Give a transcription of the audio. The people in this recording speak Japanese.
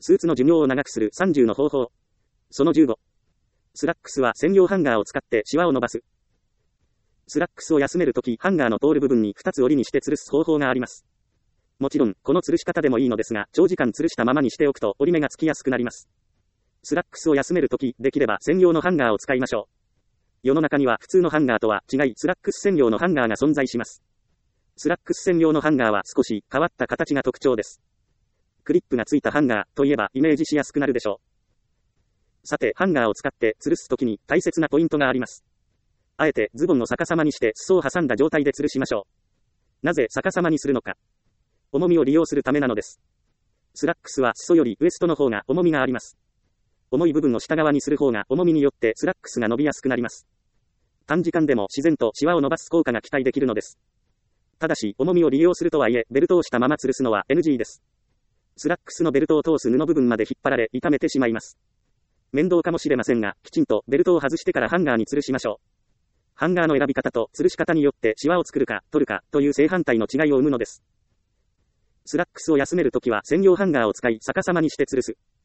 スーツの寿命を長くする30の方法。その15。スラックスは専用ハンガーを使ってシワを伸ばす。スラックスを休めるとき、ハンガーの通る部分に2つ折りにして吊るす方法があります。もちろん、この吊るし方でもいいのですが、長時間吊るしたままにしておくと折り目がつきやすくなります。スラックスを休めるとき、できれば専用のハンガーを使いましょう。世の中には普通のハンガーとは違い、スラックス専用のハンガーが存在します。スラックス専用のハンガーは少し変わった形が特徴です。クリップがついたハンガーといえばイメージしやすくなるでしょう。さて、ハンガーを使って吊るすときに大切なポイントがあります。あえてズボンの逆さまにして裾を挟んだ状態で吊るしましょう。なぜ逆さまにするのか。重みを利用するためなのです。スラックスは裾よりウエストの方が重みがあります。重い部分を下側にする方が重みによってスラックスが伸びやすくなります。短時間でも自然とシワを伸ばす効果が期待できるのです。ただし、重みを利用するとはいえ、ベルトをしたまま吊るすのは NG です。スラックスのベルトを通す布部分まで引っ張られ、痛めてしまいます。面倒かもしれませんが、きちんとベルトを外してからハンガーに吊るしましょう。ハンガーの選び方と吊るし方によってシワを作るか、取るかという正反対の違いを生むのです。スラックスを休めるときは専用ハンガーを使い逆さまにして吊るす。